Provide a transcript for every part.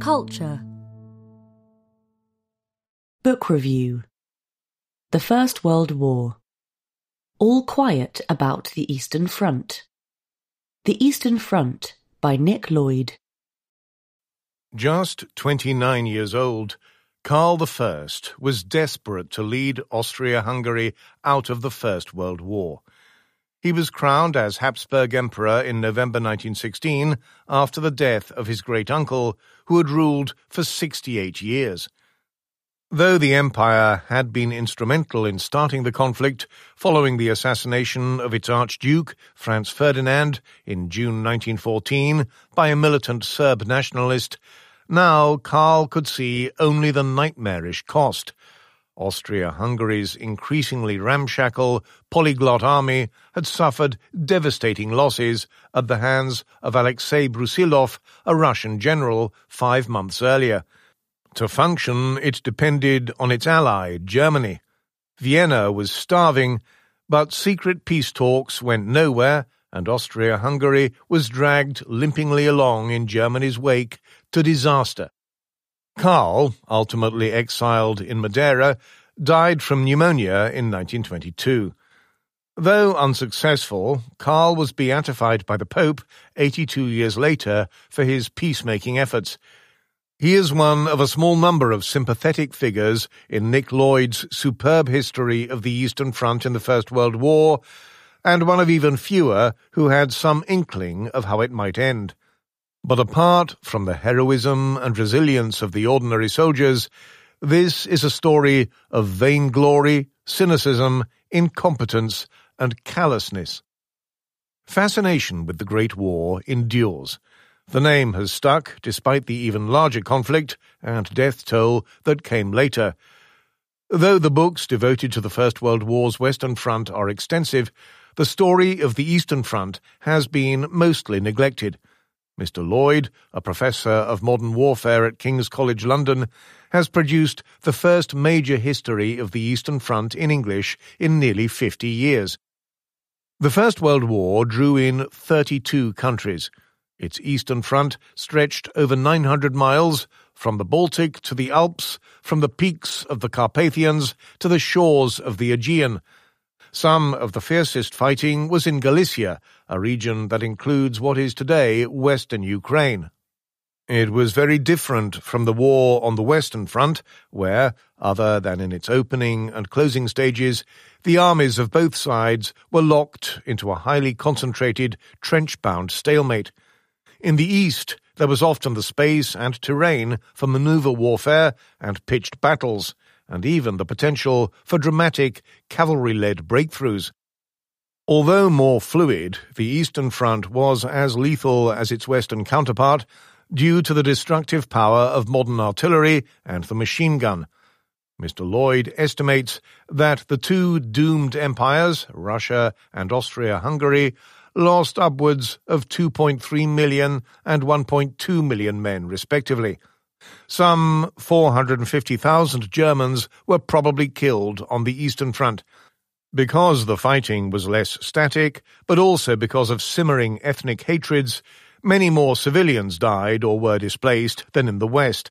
Culture. Book Review. The First World War. All Quiet About the Eastern Front. The Eastern Front by Nick Lloyd. Just 29 years old, Karl I was desperate to lead Austria-Hungary out of the First World War. He was crowned as Habsburg Emperor in November 1916 after the death of his great-uncle, who had ruled for 68 years. Though the empire had been instrumental in starting the conflict following the assassination of its Archduke, Franz Ferdinand, in June 1914 by a militant Serb nationalist, now Karl could see only the nightmarish cost. Austria-Hungary's increasingly ramshackle, polyglot army had suffered devastating losses at the hands of Alexei Brusilov, a Russian general, 5 months earlier. To function, it depended on its ally, Germany. Vienna was starving, but secret peace talks went nowhere, and Austria-Hungary was dragged limpingly along in Germany's wake to disaster. Karl, ultimately exiled in Madeira, died from pneumonia in 1922. Though unsuccessful, Karl was beatified by the Pope 82 years later for his peacemaking efforts. He is one of a small number of sympathetic figures in Nick Lloyd's superb history of the Eastern Front in the First World War, and one of even fewer who had some inkling of how it might end. But apart from the heroism and resilience of the ordinary soldiers, this is a story of vainglory, cynicism, incompetence, and callousness. Fascination with the Great War endures. The name has stuck despite the even larger conflict and death toll that came later. Though the books devoted to the First World War's Western Front are extensive, the story of the Eastern Front has been mostly neglected. Mr. Lloyd, a professor of modern warfare at King's College London, has produced the first major history of the Eastern Front in English in nearly 50 years. The First World War drew in 32 countries. Its Eastern Front stretched over 900 miles, from the Baltic to the Alps, from the peaks of the Carpathians to the shores of the Aegean. Some of the fiercest fighting was in Galicia, a region that includes what is today western Ukraine. It was very different from the war on the Western Front, where, other than in its opening and closing stages, the armies of both sides were locked into a highly concentrated, trench-bound stalemate. In the east, there was often the space and terrain for maneuver warfare and pitched battles, and even the potential for dramatic, cavalry-led breakthroughs. Although more fluid, the Eastern Front was as lethal as its Western counterpart due to the destructive power of modern artillery and the machine gun. Mr. Lloyd estimates that the two doomed empires, Russia and Austria-Hungary, lost upwards of 2.3 million and 1.2 million men, respectively. Some 450,000 Germans were probably killed on the Eastern Front, because the fighting was less static, but also because of simmering ethnic hatreds. Many more civilians died or were displaced than in the West.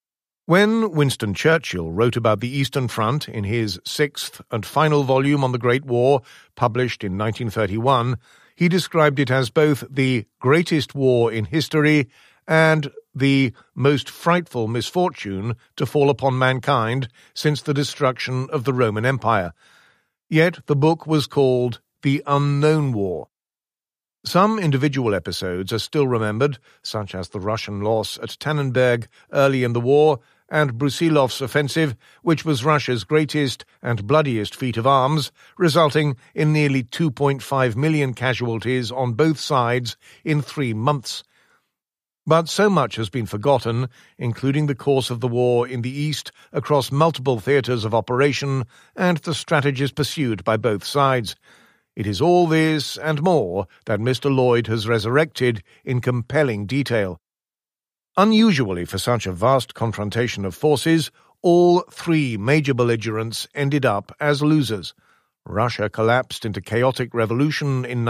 When Winston Churchill wrote about the Eastern Front in his 6th and final volume on the Great War, published in 1931, he described it as both the greatest war in history and the most frightful misfortune to fall upon mankind since the destruction of the Roman Empire. Yet the book was called The Unknown War. Some individual episodes are still remembered, such as the Russian loss at Tannenberg early in the war and Brusilov's offensive, which was Russia's greatest and bloodiest feat of arms, resulting in nearly 2.5 million casualties on both sides in 3 months. But so much has been forgotten, including the course of the war in the East across multiple theatres of operation and the strategies pursued by both sides. It is all this and more that Mr. Lloyd has resurrected in compelling detail. Unusually for such a vast confrontation of forces, all 3 major belligerents ended up as losers. Russia collapsed into chaotic revolution in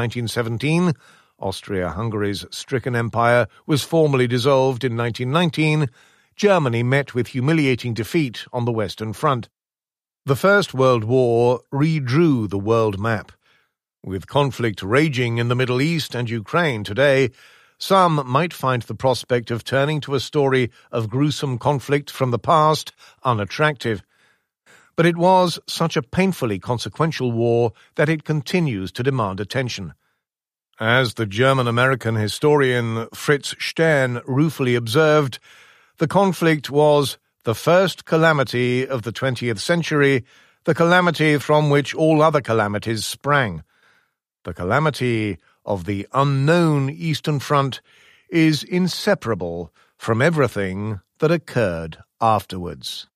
1917, Austria-Hungary's stricken empire was formally dissolved in 1919, Germany met with humiliating defeat on the Western Front. The First World War redrew the world map. With conflict raging in the Middle East and Ukraine today, some might find the prospect of turning to a story of gruesome conflict from the past unattractive. But it was such a painfully consequential war that it continues to demand attention. As the German-American historian Fritz Stern ruefully observed, the conflict was the first calamity of the 20th century, the calamity from which all other calamities sprang. The calamity of the unknown Eastern Front is inseparable from everything that occurred afterwards.